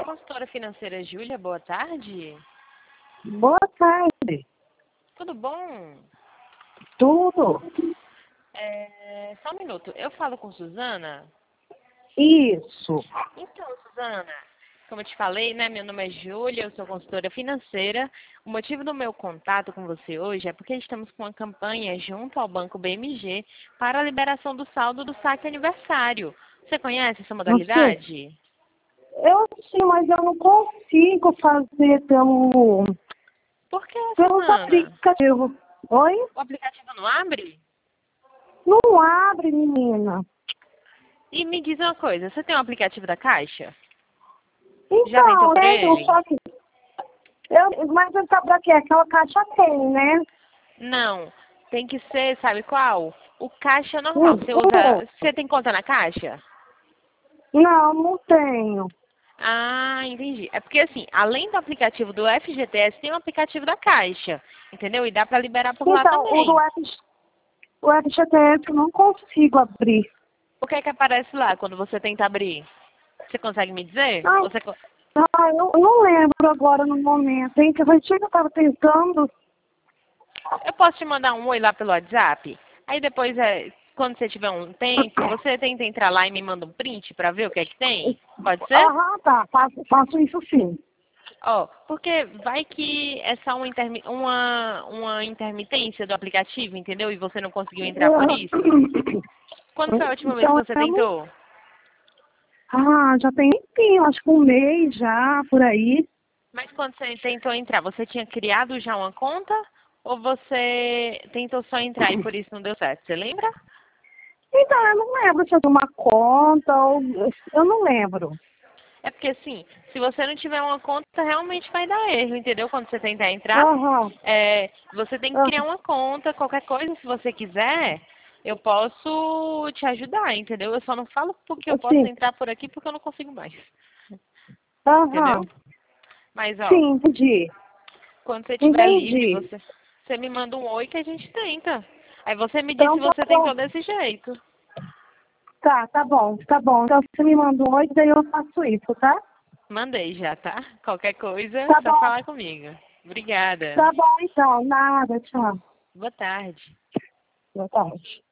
consultora financeira Júlia, boa tarde. Boa tarde. Tudo bom? Tudo? Só um minuto, eu falo com Suzana? Isso. Então, Suzana, como eu te falei, né, meu nome é Júlia, eu sou consultora financeira. O motivo do meu contato com você hoje é porque estamos com uma campanha junto ao Banco BMG para a liberação do saldo do saque aniversário. Você conhece essa Não sei. modalidade? Eu sim, mas eu não consigo fazer Por que, pelos Suzana? aplicativos. Oi? O aplicativo não abre? Não abre, menina. E me diz uma coisa, você tem um aplicativo da Caixa? Já tentou Então, por ele? só que... mas eu sabe pra quê? Aquela caixa tem, né? Não, tem que ser, sabe qual? O Caixa normal. Você tem conta na Caixa? Não, não tenho. Ah, entendi. É porque assim, além do aplicativo do FGTS, tem um aplicativo da Caixa, entendeu? E dá pra liberar por lá Então, também. o FGTS eu não consigo abrir. O que é que aparece lá quando você tenta abrir? Você consegue me dizer? Ai, eu não lembro agora no momento, hein? Que eu estava tentando. Eu posso te mandar um oi lá pelo WhatsApp? Aí depois, quando você tiver um tempo, você tenta entrar lá e me manda um print pra ver o que é que tem? Pode ser? Aham, tá. Faço isso sim. Ó, porque vai que é só uma intermitência do aplicativo, entendeu? E você não conseguiu entrar por isso. Quando foi a última vez que Então, você tentou? já tem tempinho, acho que um mês já, por aí. Mas quando você tentou entrar, você tinha criado já uma conta? Ou você tentou só entrar e por isso não deu certo? Você lembra? Então, eu não lembro se eu tenho uma conta ou... Eu não lembro. É porque assim, se você não tiver uma conta, realmente vai dar erro, entendeu? Quando você tentar entrar, Aham. você tem que criar Aham. uma conta, qualquer coisa, se você quiser, eu posso te ajudar, entendeu? Eu só não falo porque eu posso Sim. entrar por aqui porque eu não consigo mais, Aham. entendeu? Mas ó, Sim, entendi. quando você estiver livre, Entendi. você me manda um oi que a gente tenta. Aí você me diz se Então, tá você bom. tentou desse jeito. Tá bom, tá bom. Então, você me manda um oi, daí eu faço isso, tá? Mandei já, tá? Qualquer coisa, Tá só bom. falar comigo. Obrigada. Tá bom, então. Nada, tchau. Boa tarde. Boa tarde.